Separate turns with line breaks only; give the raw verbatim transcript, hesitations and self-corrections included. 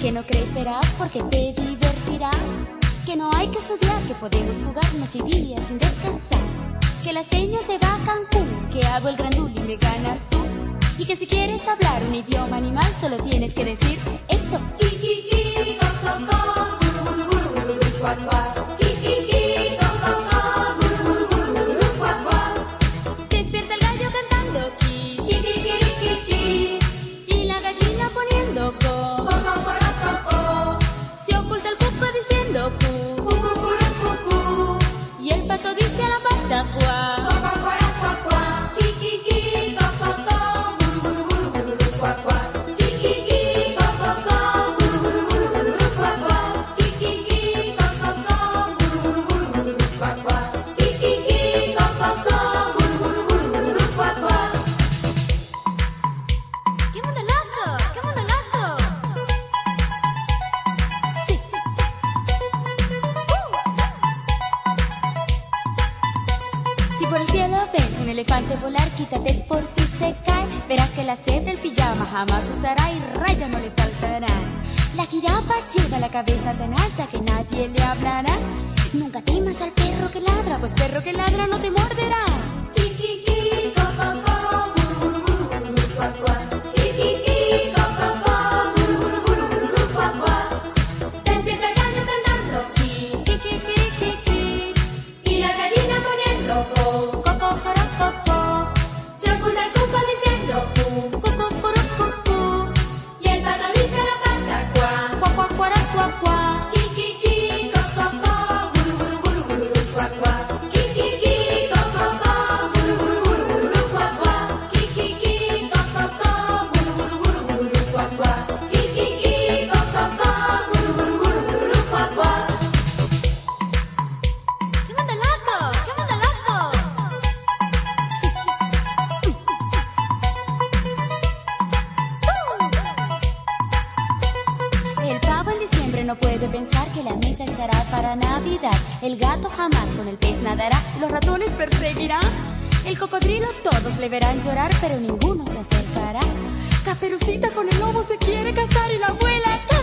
Que no crecerás porque te divertirás. Que no hay que estudiar, que podemos jugar noche y día sin descansar. Que la seño se va a Cancún, que hago el grandul y me ganas tú. Y que si quieres hablar un idioma animal solo tienes que decir esto.
Ki, ki, ki, co, co, co, guru, guru, guru, guru, guru, cuac, cuac. Ki, ki, ki, co, co, co, guru, guru, guru, guru, guru, cuac, cuac.
Despierta el gallo cantando ki,
Ki, ki, ki, ki, ki.
y la gallina poniendo co.
Co, co, co, co, co.
Se oculta el cuco diciendo cu,
Cu, cu, curu, cu, cu.
y el pato dice a la pata cuá.
Cuac, cuac, cuac, cuac, cuac. Ki, ki, ki, co, co, co, guru, guru, guru, guru, guru, cuac, cuac. Ki, ki, ki, co, co, co, guru, guru, guru, guru, guru, cuac, cuac. Ki, ki, ki, co, co, co, guru, guru, guru, guru, guru, cuac, cuac. Ki, ki, ki, co, co, co, guru, guru, guru, guru, guru, cuac, cuac. ¡Qué mundo loco! ¡Qué mundo loco!
Sí, sí, sí. Si por el cielo ves un elefante volar, quítate por si se cae. Verás que la cebra el pijama jamás usará y raya no le faltará. La jirafa lleva la cabeza tan alta que nadie le hablará. Nunca temas al perro que ladra, pues perro que ladra no te morderá.
Ki, ki, ki, co, co, co, guru, guru, guru, guru, guru, cuac, cuac. Ki, ki, ki, co, co, co, guru, guru, guru, guru, guru, cuac, cuac. Despierta el gallo cantando ki,
Ki, ki, ki, ki, ki,
y la gallina poniendo co.
co, co, coro, co, co,
Se oculta el cuco diciendo cu,
cu, cu, coro, cu, cu,
y el pato dice a la pata cuá.
cuá, cuá, cuara, cuá, cuá.
Ki, ki, ki, co, co, co, guru, guru, guru, guru, guru, cuac, cuac. Ki, ki, ki, co, co, co, guru, guru, guru, guru, guru, cuac, cuac. Ki, ki, ki, co, co, co, guru, guru, guru, guru, guru, cuac, cuac. Ki, ki, ki, co, co, co, guru, guru, guru, guru, guru, cuac, cuac. ¡Qué mundo loco! ¡Qué mundo loco!
Sí, sí. El pavo en diciembre no puede pensar que la mesa estará para Navidad. El gato jamás con el pez nadará, los ratones perseguirán. El cocodrilo todos le verán llorar, pero ninguno se acercará. Caperucita con el lobo se quiere casar y la abuela